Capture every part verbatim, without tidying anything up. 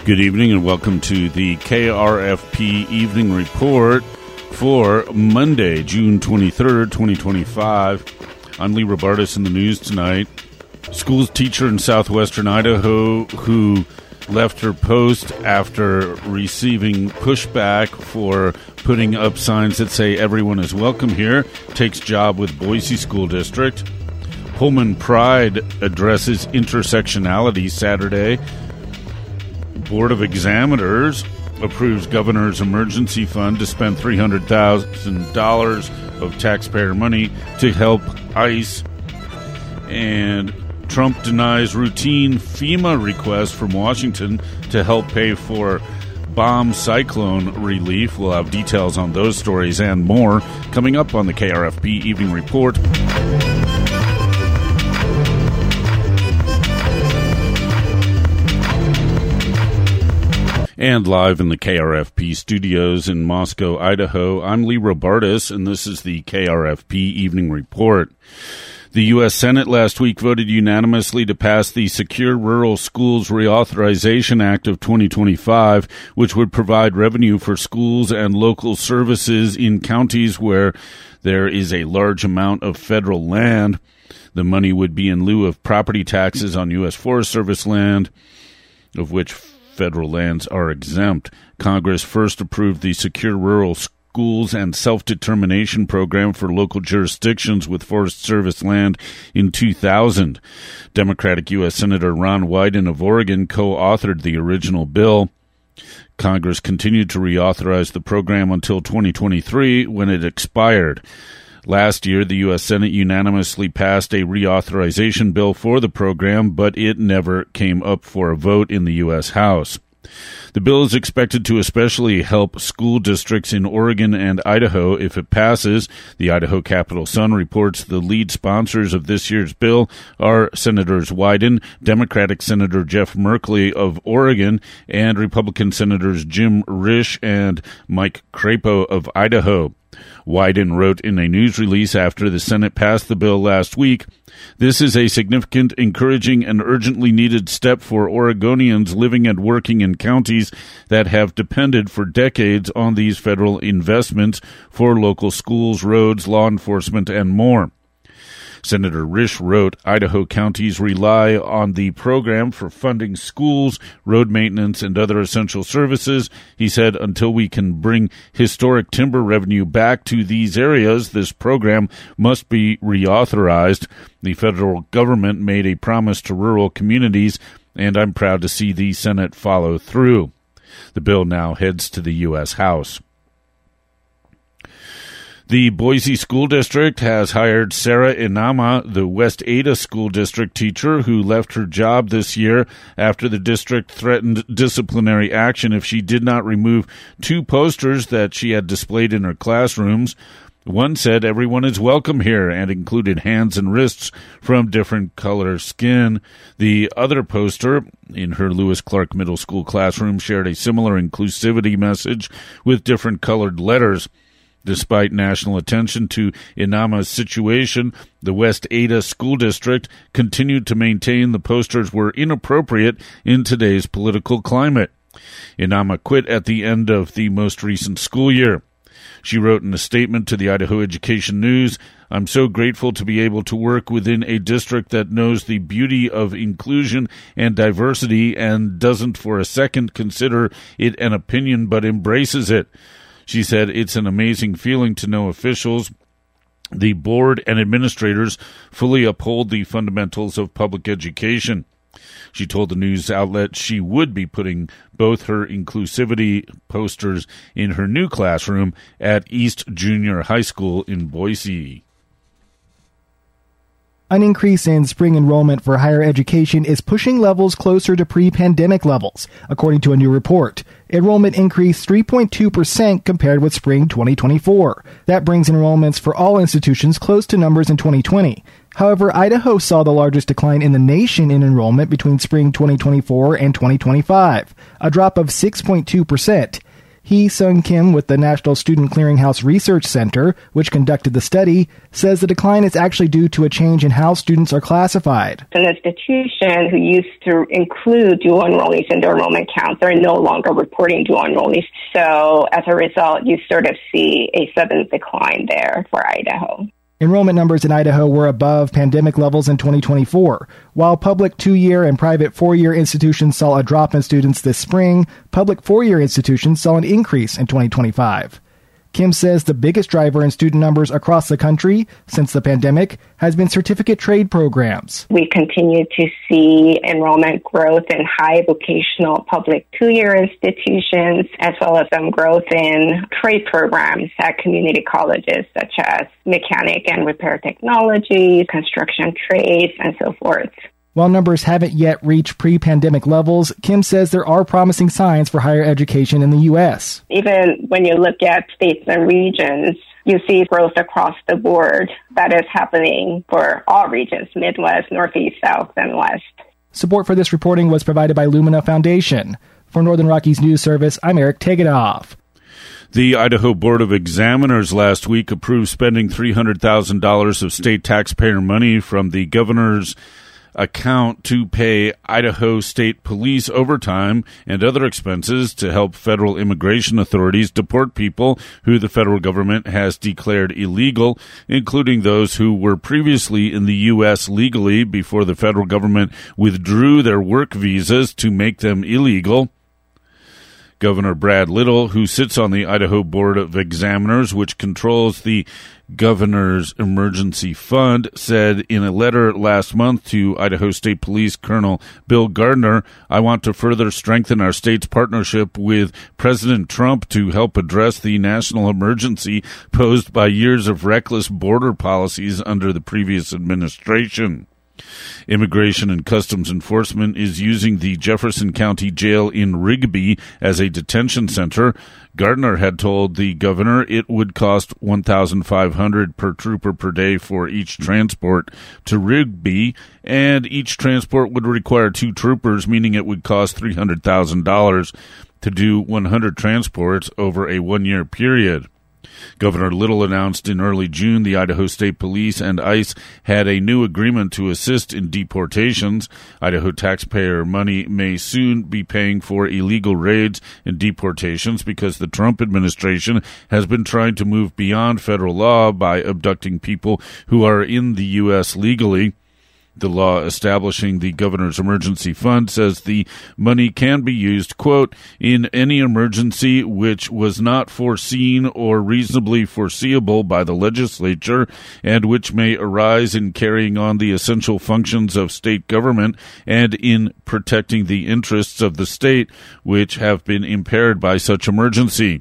Good evening and welcome to the K R F P Evening Report for Monday, June twenty-third, twenty twenty-five. I'm Lee Robartis in the news tonight. School teacher in southwestern Idaho who left her post after receiving pushback for putting up signs that say everyone is welcome here takes job with Boise School District. Pullman Pride addresses intersectionality Saturday. Board of Examiners approves governor's emergency fund to spend three hundred thousand dollars of taxpayer money to help ICE. And Trump denies routine FEMA requests from Washington to help pay for bomb cyclone relief. We'll have details on those stories and more coming up on the K R F P Evening Report. And live in the K R F P studios in Moscow, Idaho, I'm Lee Robartis, and this is the K R F P Evening Report. The U S Senate last week voted unanimously to pass the Secure Rural Schools Reauthorization Act of twenty twenty-five, which would provide revenue for schools and local services in counties where there is a large amount of federal land. The money would be in lieu of property taxes on U S Forest Service land, of which federal lands are exempt. Congress first approved the Secure Rural Schools and Self-Determination Program for local jurisdictions with Forest Service land in two thousand. Democratic U S Senator Ron Wyden of Oregon co-authored the original bill. Congress continued to reauthorize the program until twenty twenty-three, when it expired. Last year, the U S Senate unanimously passed a reauthorization bill for the program, but it never came up for a vote in the U S House. The bill is expected to especially help school districts in Oregon and Idaho if it passes. The Idaho Capital Sun reports the lead sponsors of this year's bill are Senators Wyden, Democratic Senator Jeff Merkley of Oregon, and Republican Senators Jim Risch and Mike Crapo of Idaho. Wyden wrote in a news release after the Senate passed the bill last week, "This is a significant, encouraging, and urgently needed step for Oregonians living and working in counties that have depended for decades on these federal investments for local schools, roads, law enforcement, and more." Senator Risch wrote, "Idaho counties rely on the program for funding schools, road maintenance, and other essential services." He said, "Until we can bring historic timber revenue back to these areas, this program must be reauthorized. The federal government made a promise to rural communities, and I'm proud to see the Senate follow through." The bill now heads to the U S House. The Boise School District has hired Sarah Inama, the West Ada School District teacher who left her job this year after the district threatened disciplinary action if she did not remove two posters that she had displayed in her classrooms. One said, "Everyone is welcome here," and included hands and wrists from different color skin. The other poster in her Lewis Clark Middle School classroom shared a similar inclusivity message with different colored letters. Despite national attention to Inama's situation, the West Ada School District continued to maintain the posters were inappropriate in today's political climate. Inama quit at the end of the most recent school year. She wrote in a statement to the Idaho Education News, "I'm so grateful to be able to work within a district that knows the beauty of inclusion and diversity and doesn't for a second consider it an opinion but embraces it." She said, "It's an amazing feeling to know officials, the board, and administrators fully uphold the fundamentals of public education." She told the news outlet she would be putting both her inclusivity posters in her new classroom at East Junior High School in Boise. An increase in spring enrollment for higher education is pushing levels closer to pre-pandemic levels, according to a new report. Enrollment increased three point two percent compared with spring twenty twenty-four. That brings enrollments for all institutions close to numbers in twenty twenty. However, Idaho saw the largest decline in the nation in enrollment between spring twenty twenty-four and twenty twenty-five, a drop of six point two percent. Hee Sung Kim with the National Student Clearinghouse Research Center, which conducted the study, says the decline is actually due to a change in how students are classified. An institution who used to include dual enrollees in their enrollment counts are no longer reporting dual enrollees. So as a result, you sort of see a sudden decline there for Idaho. Enrollment numbers in Idaho were above pandemic levels in twenty twenty-four. While public two-year and private four-year institutions saw a drop in students this spring, public four-year institutions saw an increase in twenty twenty-five. Kim says the biggest driver in student numbers across the country since the pandemic has been certificate trade programs. We continue to see enrollment growth in high vocational public two-year institutions, as well as some growth in trade programs at community colleges, such as mechanic and repair technology, construction trades, and so forth. While numbers haven't yet reached pre-pandemic levels, Kim says there are promising signs for higher education in the U S. Even when you look at states and regions, you see growth across the board that is happening for all regions, Midwest, Northeast, South, and West. Support for this reporting was provided by Lumina Foundation. For Northern Rockies News Service, I'm Eric Tegedoff. The Idaho Board of Examiners last week approved spending three hundred thousand dollars of state taxpayer money from the governor's account to pay Idaho State Police overtime and other expenses to help federal immigration authorities deport people who the federal government has declared illegal, including those who were previously in the U S legally before the federal government withdrew their work visas to make them illegal. Governor Brad Little, who sits on the Idaho Board of Examiners, which controls the governor's emergency fund, said in a letter last month to Idaho State Police Colonel Bill Gardner, "I want to further strengthen our state's partnership with President Trump to help address the national emergency posed by years of reckless border policies under the previous administration." Immigration and Customs Enforcement is using the Jefferson County Jail in Rigby as a detention center. Gardner had told the governor it would cost one thousand five hundred dollars per trooper per day for each transport to Rigby, and each transport would require two troopers, meaning it would cost three hundred thousand dollars to do one hundred transports over a one-year period. Governor Little announced in early June the Idaho State Police and ICE had a new agreement to assist in deportations. Idaho taxpayer money may soon be paying for illegal raids and deportations because the Trump administration has been trying to move beyond federal law by abducting people who are in the U S legally. The law establishing the governor's emergency fund says the money can be used, quote, in any emergency which was not foreseen or reasonably foreseeable by the legislature and which may arise in carrying on the essential functions of state government and in protecting the interests of the state which have been impaired by such emergency.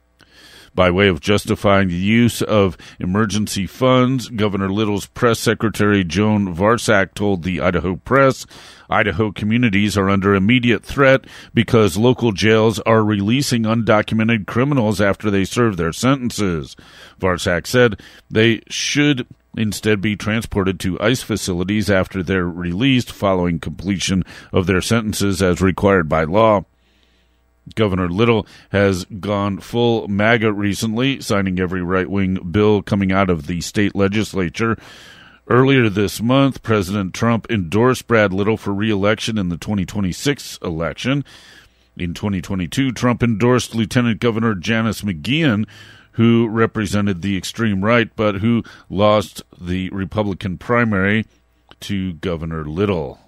By way of justifying the use of emergency funds, Governor Little's press secretary Joan Varsack told the Idaho Press, Idaho communities are under immediate threat because local jails are releasing undocumented criminals after they serve their sentences. Varsack said they should instead be transported to ICE facilities after they're released following completion of their sentences as required by law. Governor Little has gone full MAGA recently, signing every right-wing bill coming out of the state legislature. Earlier this month, President Trump endorsed Brad Little for re-election in the twenty twenty-six election. In twenty twenty-two, Trump endorsed Lieutenant Governor Janice McGeachin, who represented the extreme right, but who lost the Republican primary to Governor Little.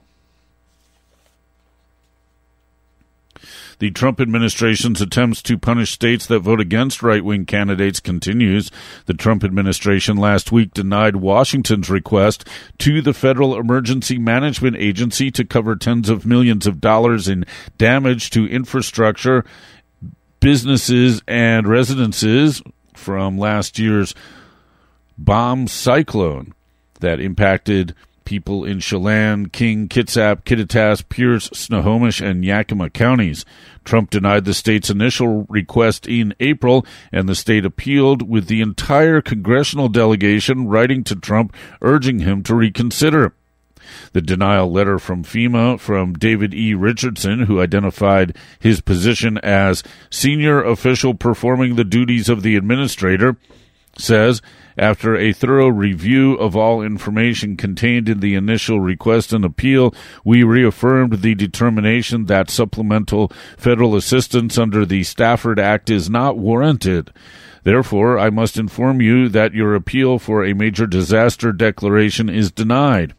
The Trump administration's attempts to punish states that vote against right-wing candidates continues. The Trump administration last week denied Washington's request to the Federal Emergency Management Agency to cover tens of millions of dollars in damage to infrastructure, businesses, and residences from last year's bomb cyclone that impacted people in Chelan, King, Kitsap, Kittitas, Pierce, Snohomish, and Yakima counties. Trump denied the state's initial request in April, and the state appealed, with the entire congressional delegation writing to Trump urging him to reconsider. The denial letter from FEMA from David E. Richardson, who identified his position as senior official performing the duties of the administrator, says, after a thorough review of all information contained in the initial request and appeal, we reaffirmed the determination that supplemental federal assistance under the Stafford Act is not warranted. Therefore, I must inform you that your appeal for a major disaster declaration is denied.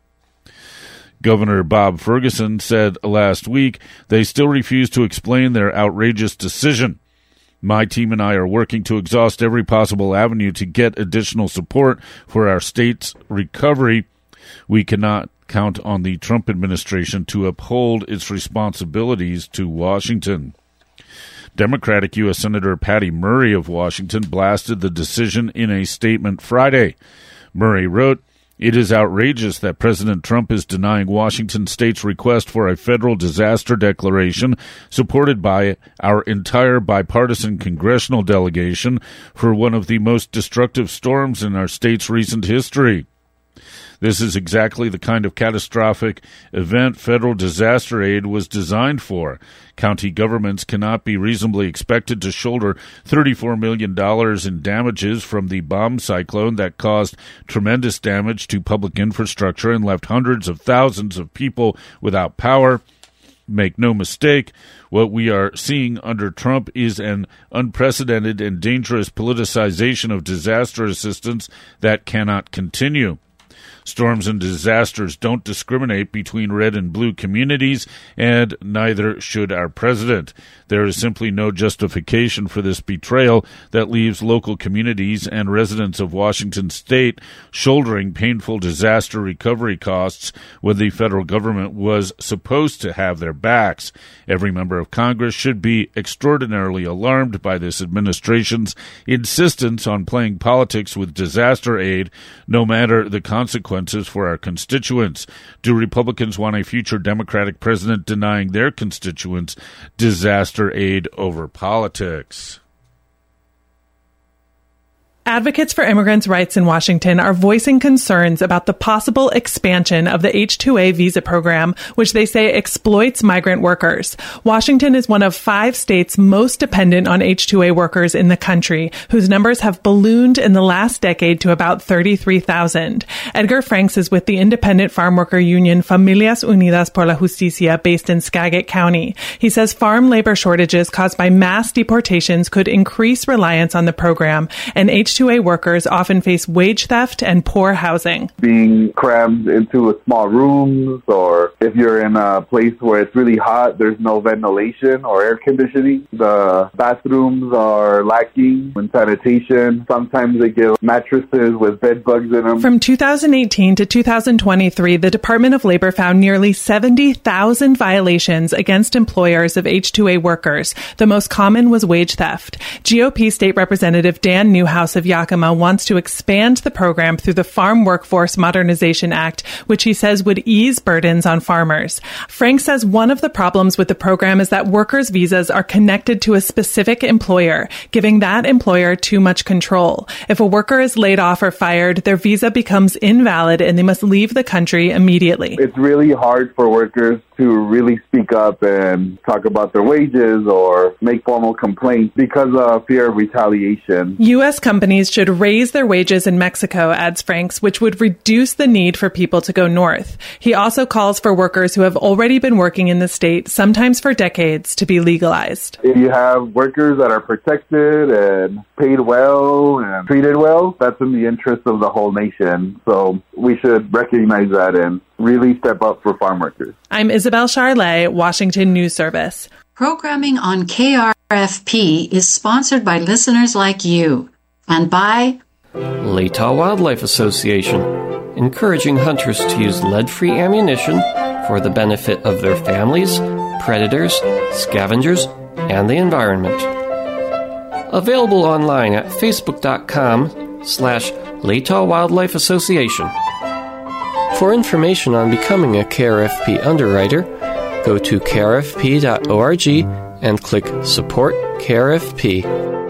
Governor Bob Ferguson said last week they still refuse to explain their outrageous decision. My team and I are working to exhaust every possible avenue to get additional support for our state's recovery. We cannot count on the Trump administration to uphold its responsibilities to Washington. Democratic U S Senator Patty Murray of Washington blasted the decision in a statement Friday. Murray wrote, "It is outrageous that President Trump is denying Washington State's request for a federal disaster declaration supported by our entire bipartisan congressional delegation for one of the most destructive storms in our state's recent history. This is exactly the kind of catastrophic event federal disaster aid was designed for. County governments cannot be reasonably expected to shoulder thirty-four million dollars in damages from the bomb cyclone that caused tremendous damage to public infrastructure and left hundreds of thousands of people without power. Make no mistake, what we are seeing under Trump is an unprecedented and dangerous politicization of disaster assistance that cannot continue. Storms and disasters don't discriminate between red and blue communities, and neither should our president. There is simply no justification for this betrayal that leaves local communities and residents of Washington state shouldering painful disaster recovery costs when the federal government was supposed to have their backs. Every member of Congress should be extraordinarily alarmed by this administration's insistence on playing politics with disaster aid, no matter the consequences for our constituents. Do Republicans want a future Democratic president denying their constituents disaster aid over politics? Advocates for immigrants' rights in Washington are voicing concerns about the possible expansion of the H two A visa program, which they say exploits migrant workers. Washington is one of five states most dependent on H two A workers in the country, whose numbers have ballooned in the last decade to about thirty-three thousand. Edgar Franks is with the independent farm worker union Familias Unidas por la Justicia based in Skagit County. He says farm labor shortages caused by mass deportations could increase reliance on the program, and H two A workers often face wage theft and poor housing. Being crammed into a small rooms, or if you're in a place where it's really hot, there's no ventilation or air conditioning. The bathrooms are lacking in sanitation. Sometimes they give mattresses with bed bugs in them. From two thousand eighteen to two thousand twenty-three, the Department of Labor found nearly seventy thousand violations against employers of H two A workers. The most common was wage theft. G O P State Representative Dan Newhouse of Yakima wants to expand the program through the Farm Workforce Modernization Act, which he says would ease burdens on farmers. Frank says one of the problems with the program is that workers' visas are connected to a specific employer, giving that employer too much control. If a worker is laid off or fired, their visa becomes invalid and they must leave the country immediately. It's really hard for workers to really speak up and talk about their wages or make formal complaints because of fear of retaliation. U S companies should raise their wages in Mexico, adds Franks, which would reduce the need for people to go north. He also calls for workers who have already been working in the state, sometimes for decades, to be legalized. If you have workers that are protected and paid well and treated well, that's in the interest of the whole nation. So we should recognize that and really step up for farm workers. I'm Isabel Charlet, Washington News Service. Programming on K R F P is sponsored by listeners like you and by Latah Wildlife Association, encouraging hunters to use lead-free ammunition for the benefit of their families, predators, scavengers, and the environment. Available online at facebook.com slash Latah Wildlife Association. For information on becoming a K R F P underwriter, go to k r f p dot org and click Support K R F P.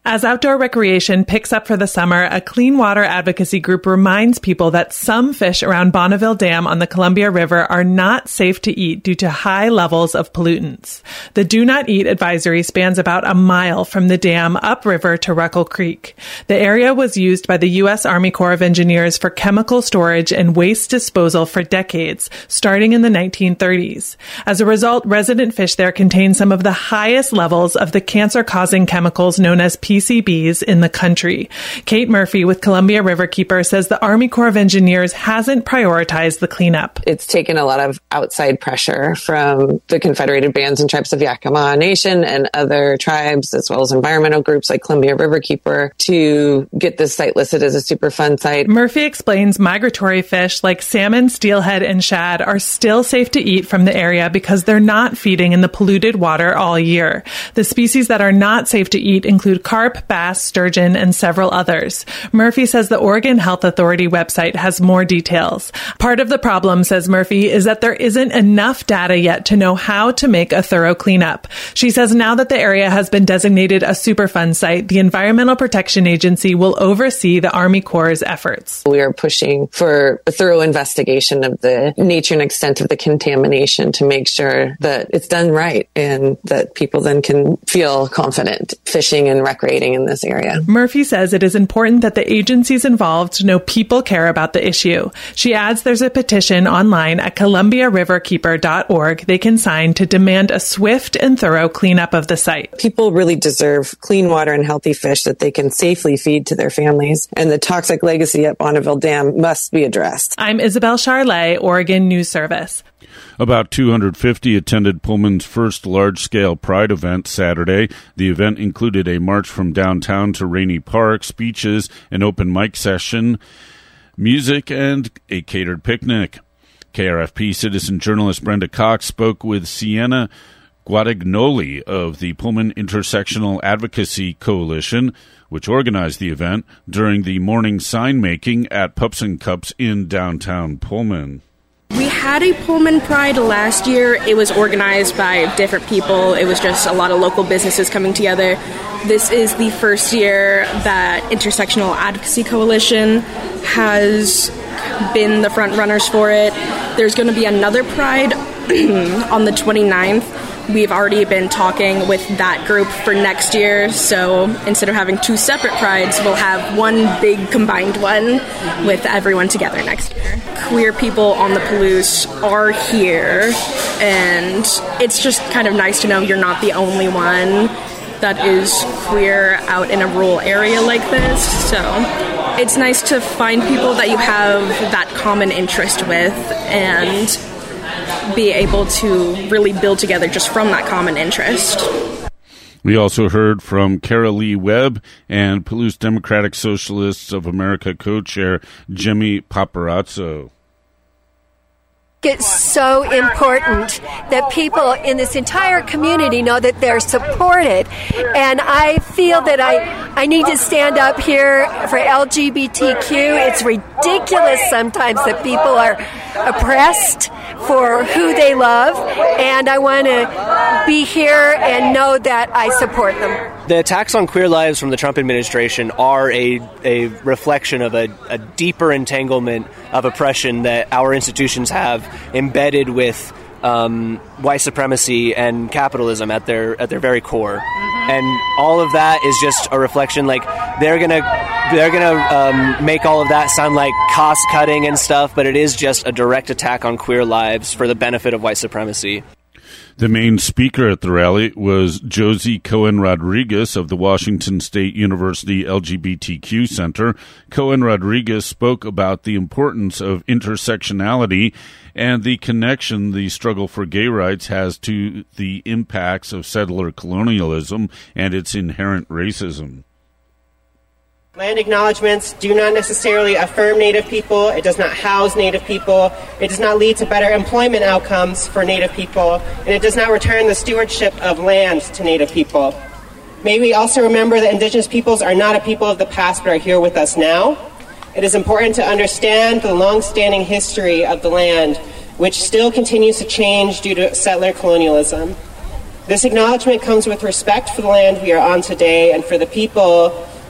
As outdoor recreation picks up for the summer, a clean water advocacy group reminds people that some fish around Bonneville Dam on the Columbia River are not safe to eat due to high levels of pollutants. The Do Not Eat advisory spans about a mile from the dam upriver to Ruckle Creek. The area was used by the U S Army Corps of Engineers for chemical storage and waste disposal for decades, starting in the nineteen thirties. As a result, resident fish there contain some of the highest levels of the cancer-causing chemicals known as P C Bs in the country. Kate Murphy with Columbia Riverkeeper says the Army Corps of Engineers hasn't prioritized the cleanup. It's taken a lot of outside pressure from the Confederated Bands and Tribes of Yakima Nation and other tribes, as well as environmental groups like Columbia Riverkeeper, to get this site listed as a Superfund site. Murphy explains migratory fish like salmon, steelhead, and shad are still safe to eat from the area because they're not feeding in the polluted water all year. The species that are not safe to eat include carp, bass, sturgeon, and several others. Murphy says the Oregon Health Authority website has more details. Part of the problem, says Murphy, is that there isn't enough data yet to know how to make a thorough cleanup. She says now that the area has been designated a Superfund site, the Environmental Protection Agency will oversee the Army Corps' efforts. We are pushing for a thorough investigation of the nature and extent of the contamination to make sure that it's done right and that people then can feel confident fishing and recreating in this area. Murphy says it is important that the agencies involved know people care about the issue. She adds there's a petition online at columbia river keeper dot org they can sign to demand a swift and thorough cleanup of the site. People really deserve clean water and healthy fish that they can safely feed to their families, and the toxic legacy at Bonneville Dam must be addressed. I'm Isabel Charlet, Oregon News Service. About two hundred fifty attended Pullman's first large-scale Pride event Saturday. The event included a march from downtown to Rainey Park, speeches, an open mic session, music, and a catered picnic. K R F P citizen journalist Brenda Cox spoke with Sienna Guadagnoli of the Pullman Intersectional Advocacy Coalition, which organized the event, during the morning sign-making at Pups and Cups in downtown Pullman. We had a Pullman Pride last year. It was organized by different people. It was just a lot of local businesses coming together. This is the first year that Intersectional Advocacy Coalition has been the front runners for it. There's going to be another Pride on the twenty-ninth. We've already been talking with that group for next year, so instead of having two separate prides, we'll have one big combined one with everyone together next year. Queer people on the Palouse are here, and it's just kind of nice to know you're not the only one that is queer out in a rural area like this, so it's nice to find people that you have that common interest with and be able to really build together just from that common interest. We also heard from Kara Lee Webb and Palouse Democratic Socialists of America co-chair Jimmy Paparazzo. It's so important that people in this entire community know that they're supported. And I feel that I, I need to stand up here for L G B T Q. It's ridiculous sometimes that people are oppressed for who they love. And I want to be here and know that I support them. The attacks on queer lives from the Trump administration are a, a reflection of a, a deeper entanglement of oppression that our institutions have embedded with um, white supremacy and capitalism at their at their very core. Mm-hmm. And all of that is just a reflection. Like they're gonna they're gonna um, make all of that sound like cost cutting and stuff, but it is just a direct attack on queer lives for the benefit of white supremacy. The main speaker at the rally was Josie Cohen-Rodriguez of the Washington State University L G B T Q Center. Cohen-Rodriguez spoke about the importance of intersectionality and the connection the struggle for gay rights has to the impacts of settler colonialism and its inherent racism. Land acknowledgements do not necessarily affirm Native people. It does not house Native people. It does not lead to better employment outcomes for Native people. And it does not return the stewardship of land to Native people. May we also remember that Indigenous peoples are not a people of the past but are here with us now. It is important to understand the long-standing history of the land, which still continues to change due to settler colonialism. This acknowledgement comes with respect for the land we are on today and for the people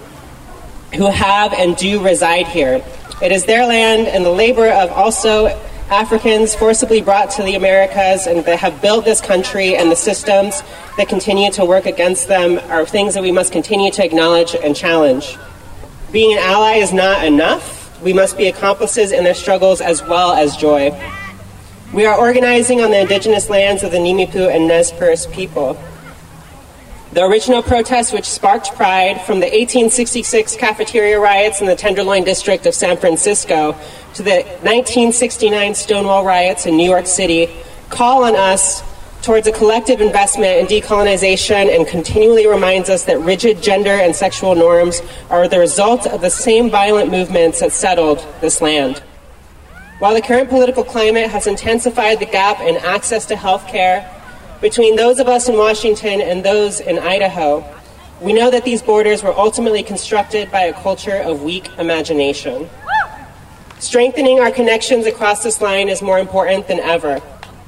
who have and do reside here. It is their land and the labor of also Africans forcibly brought to the Americas and that have built this country, and the systems that continue to work against them are things that we must continue to acknowledge and challenge. Being an ally is not enough. We must be accomplices in their struggles as well as joy. We are organizing on the indigenous lands of the Nimipu and Nez Perce people. The original protest which sparked Pride, from the eighteen sixty-six cafeteria riots in the Tenderloin district of San Francisco to the nineteen sixty-nine Stonewall riots in New York City, call on us towards a collective investment in decolonization and continually reminds us that rigid gender and sexual norms are the result of the same violent movements that settled this land. While the current political climate has intensified the gap in access to health care between those of us in Washington and those in Idaho, we know that these borders were ultimately constructed by a culture of weak imagination. Strengthening our connections across this line is more important than ever.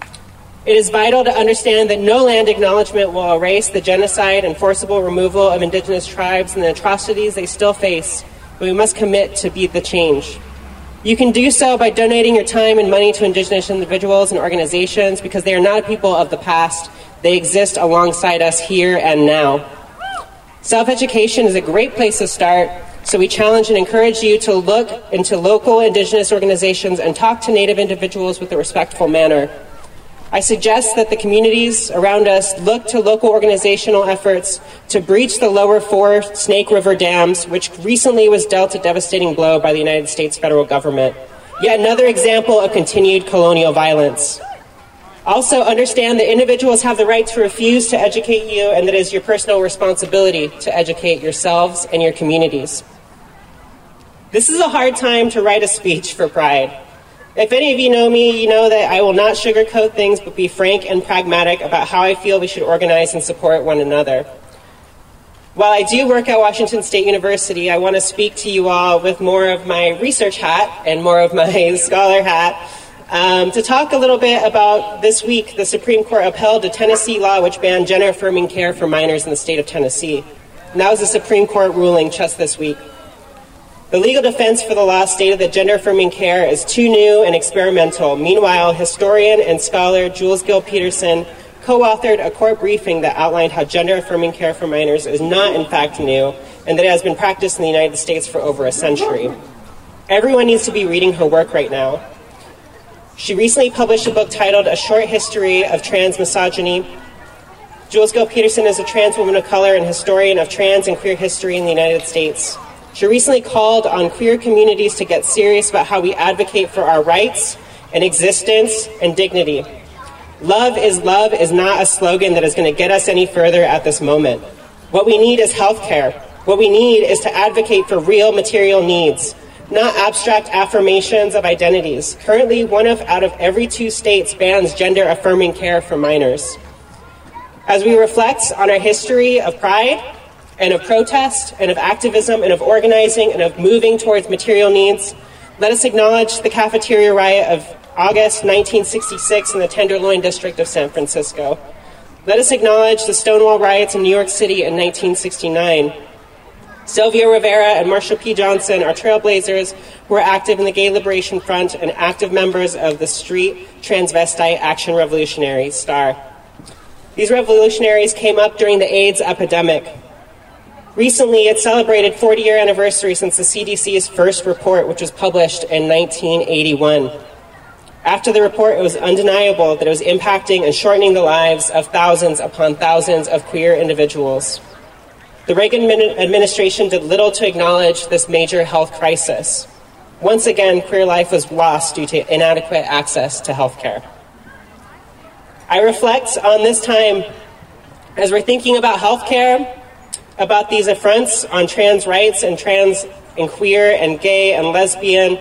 It is vital to understand that no land acknowledgement will erase the genocide and forcible removal of indigenous tribes and the atrocities they still face, but we must commit to be the change. You can do so by donating your time and money to indigenous individuals and organizations, because they are not a people of the past. They exist alongside us here and now. Self-education is a great place to start, so we challenge and encourage you to look into local indigenous organizations and talk to Native individuals with a respectful manner. I suggest that the communities around us look to local organizational efforts to breach the lower four Snake River dams, which recently was dealt a devastating blow by the United States federal government. Yet another example of continued colonial violence. Also, understand that individuals have the right to refuse to educate you, and that it is your personal responsibility to educate yourselves and your communities. This is a hard time to write a speech for Pride. If any of you know me, you know that I will not sugarcoat things, but be frank and pragmatic about how I feel we should organize and support one another. While I do work at Washington State University, I want to speak to you all with more of my research hat and more of my scholar hat um, to talk a little bit about this week the Supreme Court upheld a Tennessee law which banned gender-affirming care for minors in the state of Tennessee. And that was a Supreme Court ruling just this week. The legal defense for the law stated that gender-affirming care is too new and experimental. Meanwhile, historian and scholar Jules Gill Peterson co-authored a court briefing that outlined how gender-affirming care for minors is not, in fact, new, and that it has been practiced in the United States for over a century. Everyone needs to be reading her work right now. She recently published a book titled A Short History of Trans Misogyny. Jules Gill Peterson is a trans woman of color and historian of trans and queer history in the United States. She recently called on queer communities to get serious about how we advocate for our rights and existence and dignity. Love is love is not a slogan that is going to get us any further at this moment. What we need is health care. What we need is to advocate for real material needs, not abstract affirmations of identities. Currently, one of out of every two states bans gender-affirming care for minors. As we reflect on our history of pride, and of protest, and of activism, and of organizing, and of moving towards material needs, let us acknowledge the cafeteria riot of August nineteen sixty-six in the Tenderloin district of San Francisco. Let us acknowledge the Stonewall riots in New York City in nineteen sixty-nine. Sylvia Rivera and Marsha P. Johnson are trailblazers who were active in the Gay Liberation Front and active members of the Street Transvestite Action Revolutionary, STAR. These revolutionaries came up during the AIDS epidemic. Recently, it celebrated forty-year anniversary since the C D C's first report, which was published in nineteen eighty-one. After the report, it was undeniable that it was impacting and shortening the lives of thousands upon thousands of queer individuals. The Reagan administration did little to acknowledge this major health crisis. Once again, queer life was lost due to inadequate access to health care. I reflect on this time as we're thinking about health care, about these affronts on trans rights and trans and queer and gay and lesbian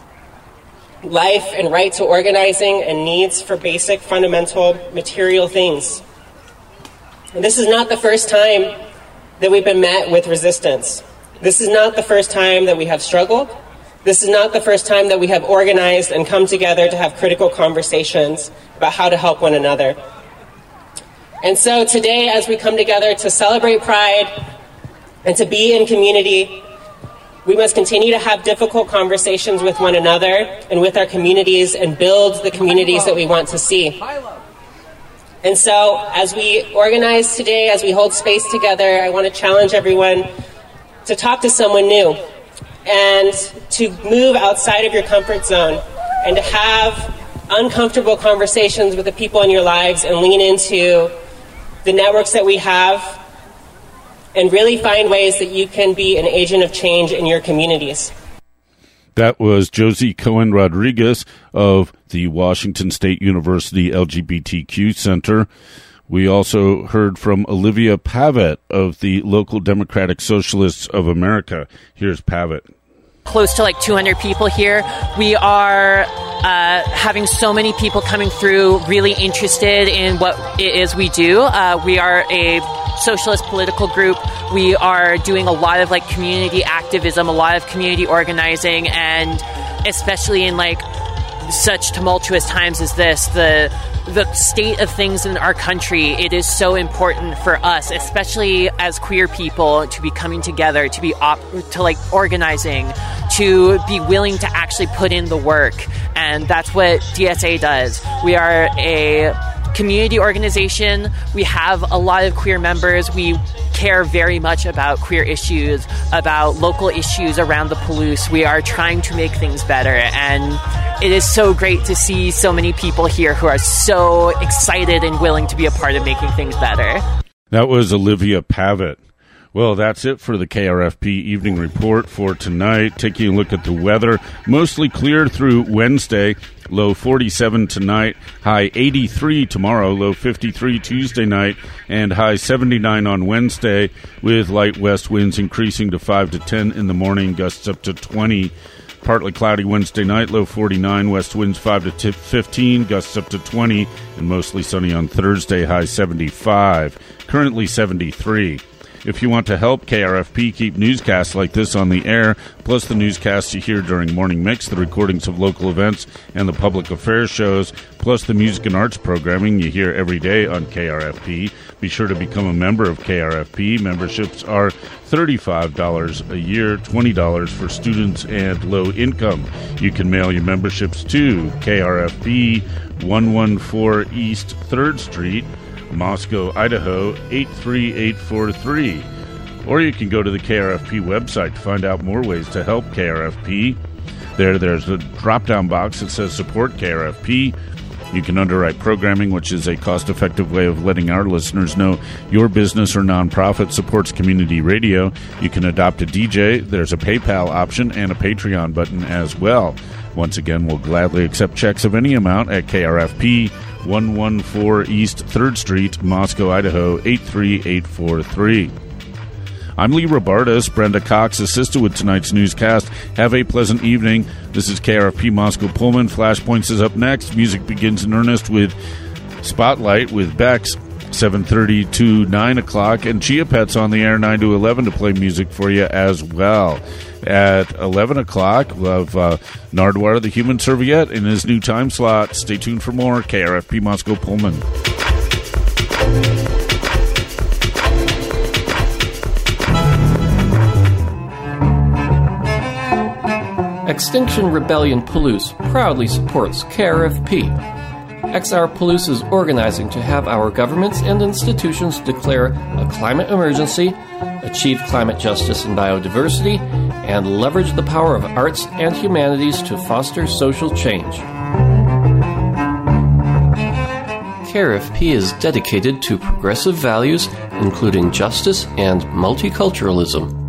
life and right to organizing and needs for basic fundamental material things. And this is not the first time that we've been met with resistance. This is not the first time that we have struggled. This is not the first time that we have organized and come together to have critical conversations about how to help one another. And so today, as we come together to celebrate Pride and to be in community, we must continue to have difficult conversations with one another and with our communities and build the communities that we want to see. And so, as we organize today, as we hold space together, I want to challenge everyone to talk to someone new and to move outside of your comfort zone and to have uncomfortable conversations with the people in your lives and lean into the networks that we have and really find ways that you can be an agent of change in your communities. That was Josie Cohen Rodriguez of the Washington State University L G B T Q Center. We also heard from Olivia Pavitt of the local Democratic Socialists of America. Here's Pavitt. Close to like two hundred people here. We are uh, having so many people coming through, really interested in what it is we do. Uh, we are a socialist political group. We are doing a lot of like community activism, a lot of community organizing, and especially in like such tumultuous times as this, the the state of things in our country, it is so important for us, especially as queer people, to be coming together, to be op- to like organizing, to be willing to actually put in the work. And that's what D S A does. We are a community organization. We have a lot of queer members. We care very much about queer issues, about local issues around the Palouse. We are trying to make things better, and it is so great to see so many people here who are so excited and willing to be a part of making things better. That was Olivia Pavitt. Well, that's it for the K R F P Evening Report for tonight. Taking a look at the weather, mostly clear through Wednesday. Low forty-seven tonight, high eighty-three tomorrow, low fifty-three Tuesday night, and high seventy-nine on Wednesday, with light west winds increasing to five to ten in the morning, gusts up to twenty. Partly cloudy Wednesday night, low forty-nine, west winds five to fifteen, gusts up to twenty, and mostly sunny on Thursday, high seventy-five. Currently seventy-three. If you want to help K R F P keep newscasts like this on the air, plus the newscasts you hear during Morning Mix, the recordings of local events, and the public affairs shows, plus the music and arts programming you hear every day on K R F P, be sure to become a member of K R F P. Memberships are thirty-five dollars a year, twenty dollars for students and low income. You can mail your memberships to K R F P, one fourteen East third Street, Moscow, Idaho, eight three eight four three. Or you can go to the K R F P website to find out more ways to help K R F P. There, there's a drop-down box that says Support K R F P. You can underwrite programming, which is a cost-effective way of letting our listeners know your business or nonprofit supports community radio. You can adopt a D J. There's a PayPal option and a Patreon button as well. Once again, we'll gladly accept checks of any amount at K R F P, one fourteen East third Street, Moscow, Idaho, eight three eight four three. I'm Lee Robartis. Brenda Cox assisted with tonight's newscast. Have a pleasant evening. This is K R F P Moscow Pullman. Flashpoints is up next. Music begins in earnest with Spotlight with Bex, seven thirty to nine o'clock, and Chia Pet's on the air nine to eleven to play music for you as well. At eleven o'clock, we'll have uh, Nardwar the Human Serviette in his new time slot. Stay tuned for more K R F P Moscow Pullman. Extinction Rebellion Palouse proudly supports K R F P. X R Palouse is organizing to have our governments and institutions declare a climate emergency, achieve climate justice and biodiversity, and leverage the power of arts and humanities to foster social change. K R F P is dedicated to progressive values, including justice and multiculturalism.